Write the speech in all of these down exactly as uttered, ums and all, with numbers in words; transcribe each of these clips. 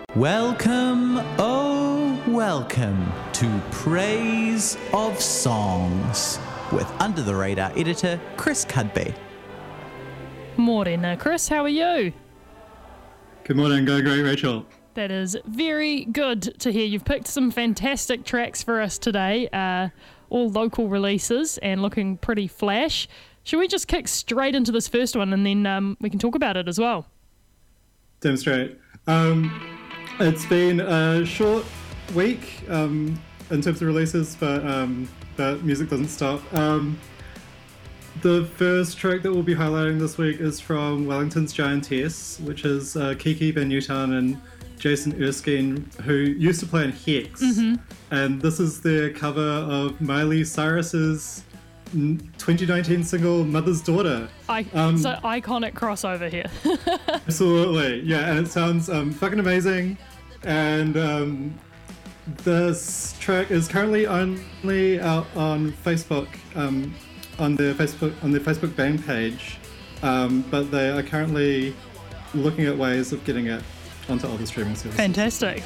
Welcome, oh welcome to Praise of Songs with Under the Radar editor Chris Cudby. Morning, Chris. How are you? Good morning. Go great, Rachel. That is very good to hear. You've picked some fantastic tracks for us today, uh, all local releases and looking pretty flash. Should we just kick straight into this first one and then um, we can talk about it as well? Damn straight. Um, it's been a short week um, in terms of releases, but um, but music doesn't stop. Um, the first track that we'll be highlighting this week is from Wellington's Giantess, which is uh, Kiki Van Newtown and Jason Erskine, who used to play in Hex. Mm-hmm. And this is their cover of Miley Cyrus's twenty nineteen single Mother's Daughter. I, um, so iconic crossover here. Absolutely, yeah, and it sounds um, fucking amazing. And um, this track is currently only out on Facebook, um, on their Facebook on their Facebook band page, um, but they are currently looking at ways of getting it onto other streaming services. Fantastic.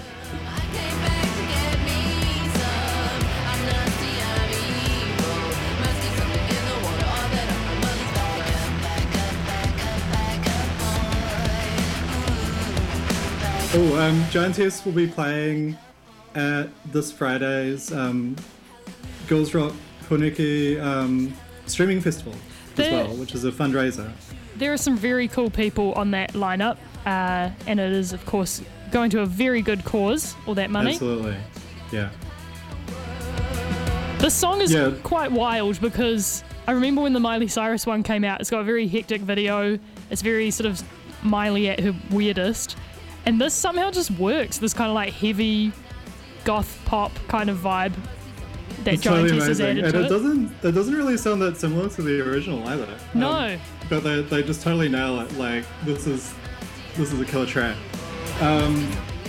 Oh, um, Giantess will be playing at this Friday's um, Girls Rock Honeki um, streaming festival as There- well, which is a fundraiser. There are some very cool people on that lineup, uh, and it is, of course, going to a very good cause, all that money. Absolutely, yeah. This song is Yeah. quite wild because I remember when the Miley Cyrus one came out, it's got a very hectic video, it's very sort of Miley at her weirdest, and this somehow just works, this kind of like heavy goth pop kind of vibe that It's totally Giantess has amazing, added and to it it. doesn't it doesn't really sound that similar to the original either. Um, No. but they they just totally nail it. Like this is this is a killer track. Um,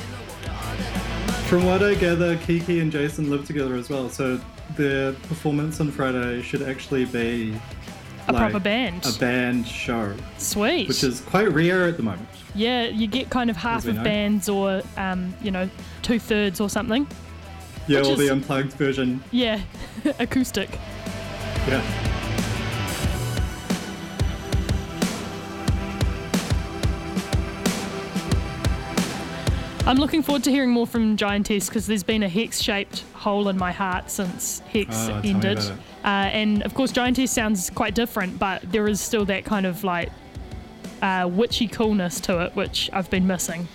from what I gather, Kiki and Jason live together as well, so their performance on Friday should actually be A like proper band. a band show, Sweet. which is quite rare at the moment. Yeah, you get kind of half we of know. bands or, um, you know, two thirds or something. Yeah, Which or is- the unplugged version. Yeah, acoustic. Yeah. I'm looking forward to hearing more from Giantess because there's been a Hex-shaped hole in my heart since Hex Oh, tell me ended. about it. Uh, and of course, Giantess sounds quite different, but there is still that kind of like uh, witchy coolness to it, which I've been missing.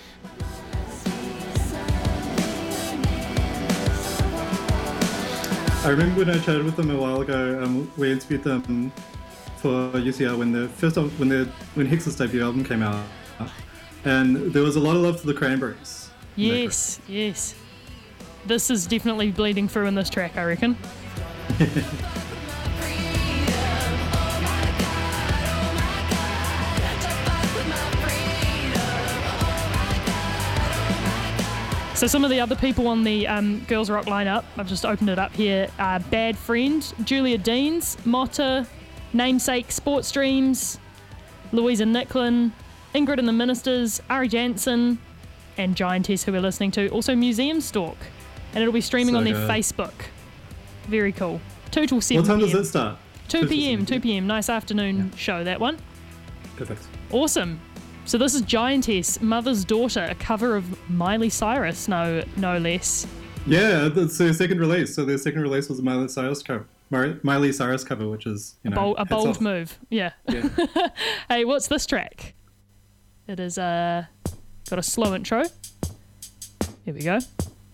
I remember when I chatted with them a while ago. Um, we interviewed them for U C R when the first al- when the when Hex's debut album came out, and there was a lot of love for the Cranberries. in that Yes, yes. This is definitely bleeding through in this track, I reckon. So some of the other people on the um, Girls Rock lineup, I've just opened it up here, uh, Bad Friend, Julia Deans, Motta, Namesake, Sports Dreams, Louisa Nicklin, Ingrid and the Ministers, Ari Jansen, and Giantess, who we're listening to. Also Museum Stalk, and it'll be streaming So on their good. Facebook. Very cool. two till seven What time does p.m. it start? two p.m, two Yeah. p.m, nice afternoon show, that one. Perfect. Awesome. So this is Giantess, Mother's Daughter, a cover of Miley Cyrus, no no less. Yeah, that's their second release. So their second release was a Miley Cyrus cover, Mar- Miley Cyrus cover, which is you A know bold, a hats bold off. move, yeah. Yeah. Hey, what's this track? It is uh, got a slow intro. Here we go.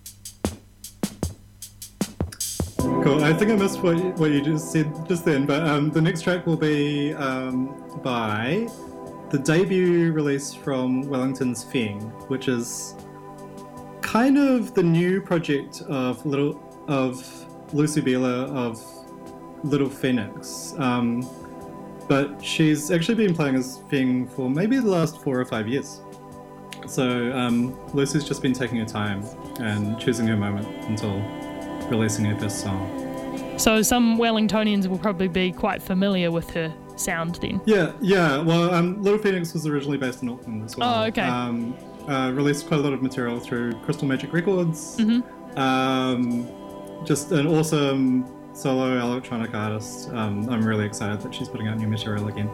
Cool. I think I missed what you, what you just said just then, but um, the next track will be um, by the debut release from Wellington's Feng, which is kind of the new project of little of Lucy Bela of Little Phoenix. Um, but she's actually been playing as Feng for maybe the last four or five years. So um, Lucy's just been taking her time and choosing her moment until releasing her first song. So some Wellingtonians will probably be quite familiar with her sound then. Yeah, yeah. Well, um, Little Phoenix was originally based in Auckland as well. Oh, okay. Um, uh, released quite a lot of material through Crystal Magic Records. Mm-hmm. Um, just an awesome solo electronic artist. Um, I'm really excited that she's putting out new material again.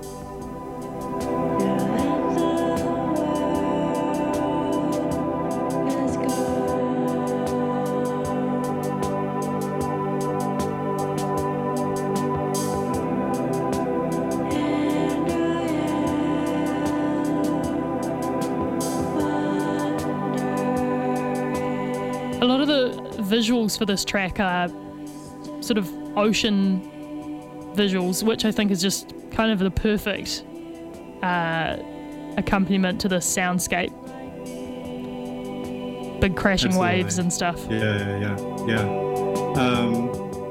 A lot of the visuals for this track are sort of ocean visuals, which I think is just kind of the perfect uh, accompaniment to this soundscape. Big crashing Absolutely. waves and stuff. Yeah, yeah, yeah, yeah. Um,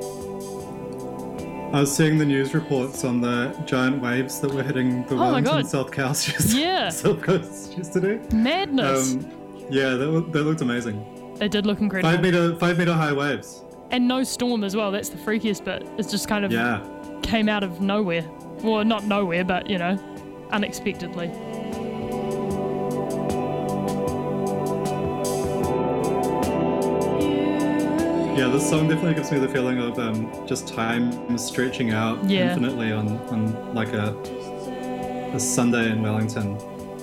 I was seeing the news reports on the giant waves that were hitting the Oh my Wellington God. South Coast yesterday. Yeah. South Coast yesterday. Madness. Um, yeah, that, looked- that looked amazing. They did look incredible. Five meter, five meter high waves. And no storm as well. That's the freakiest bit. It's just kind of Yeah. came out of nowhere. Well, not nowhere, but, you know, unexpectedly. Yeah, this song definitely gives me the feeling of um, just time stretching out Yeah. infinitely on, on like a, a Sunday in Wellington.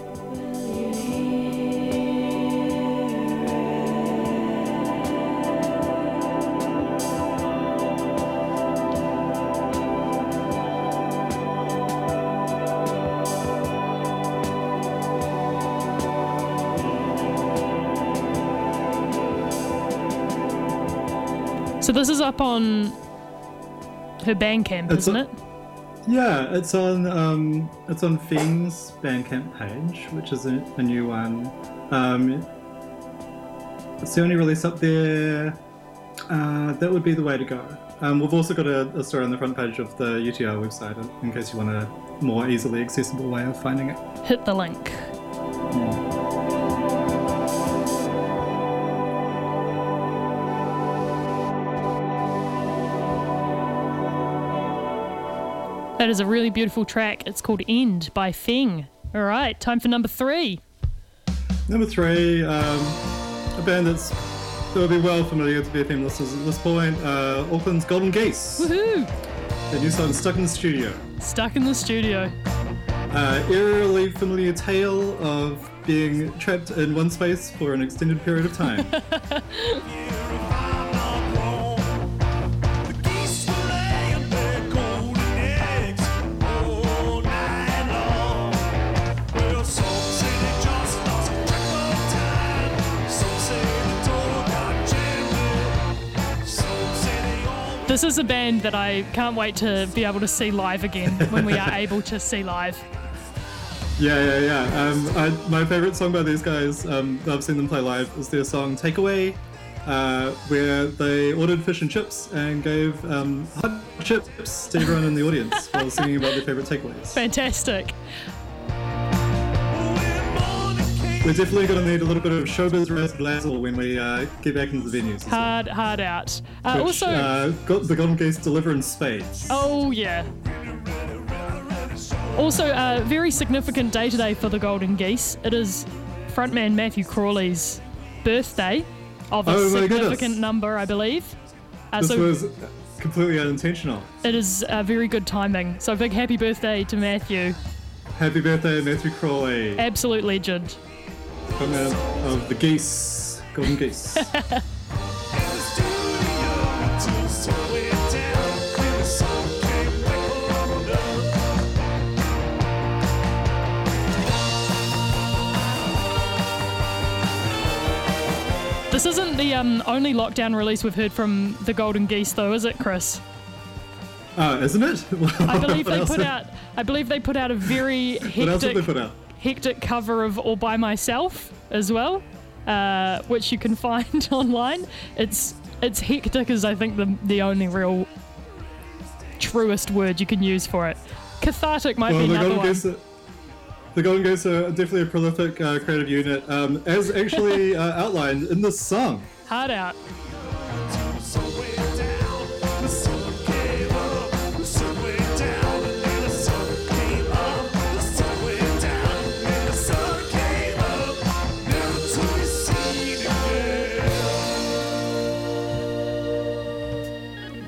So this is up on her Bandcamp, It's isn't a- it? Yeah, it's on um, it's on Fiend's Bandcamp page, which is a, a new one. Um, it's the only release up there. Uh, that would be the way to go. Um, we've also got a, a story on the front page of the U T R website in case you want a more easily accessible way of finding it. Hit the link. That is a really beautiful track. It's called End by Feng. All right, time for number three. Number three, um, a band that's that will be well familiar to B F M listeners at this point. Uh, Auckland's Golden Geese. Woohoo! Their new song, Stuck in the Studio. Stuck in the studio. Uh, eerily familiar tale of being trapped in one space for an extended period of time. This is a band that I can't wait to be able to see live again when we are able to see live. Yeah, yeah, yeah. Um, I, my favorite song by these guys, um, that I've seen them play live, is their song Takeaway, uh, where they ordered fish and chips and gave um, hot chips to everyone in the audience while singing about their favorite takeaways. Fantastic. We're definitely going to need a little bit of showbiz razzle when we uh, get back into the venues. as well. Hard, hard out. Uh, Which, also, uh, got the Golden Geese deliver in spades. oh yeah. Also, a very significant day today for the Golden Geese. It is frontman Matthew Crawley's birthday of a Oh my significant goodness. number, I believe. Uh, This so was completely unintentional. it is uh, very good timing. So big happy birthday to Matthew. Happy birthday, Matthew Crawley, Absolute legend. frontman of the Geese, Golden Geese. This isn't the um, only lockdown release we've heard from the Golden Geese, though, is it, Chris? Uh, isn't it? I believe What they else put have- out. I believe they put out a very What else have they hectic, put out? hectic cover of "All by Myself" as well, uh, which you can find online. It's it's hectic is I think the the only real truest word you can use for it. Cathartic might Well, be the another Golden one. Geese, are, the Golden Geese are definitely a prolific uh, creative unit, um, as actually uh, outlined in this song. Hard out.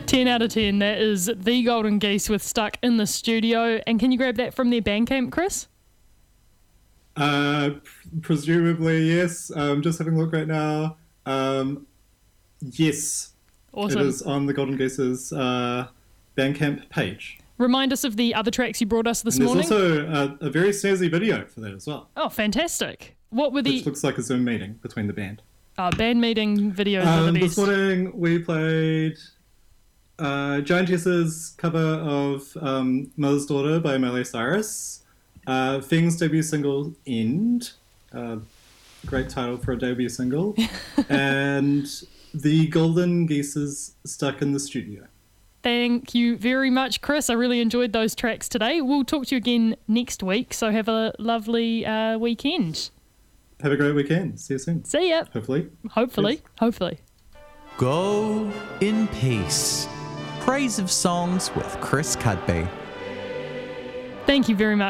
ten out of ten. That is The Golden Geese with Stuck in the Studio. And can you grab that from their Bandcamp, Chris? Uh, presumably, yes. I'm just having a look right now. Um, yes. Awesome. It is on the Golden Geese's uh, Bandcamp page. Remind us of the other tracks you brought us this and morning. There's also a, a very snazzy video for that as well. Oh, fantastic. What were the... Which looks like a Zoom meeting between the band. Oh, band meeting videos are Um, the this best. morning we played uh, Giantess's cover of um, Mother's Daughter by Miley Cyrus. Uh, Fing's debut single, End. Uh, great title for a debut single. And the Golden Geese's Stuck in the Studio. Thank you very much, Chris. I really enjoyed those tracks today. We'll talk to you again next week, so have a lovely uh, weekend. Have a great weekend. See you soon. See ya. Hopefully. Hopefully. Yes. Hopefully. Go in peace. Praise of Songs with Chris Cudby. Thank you very much.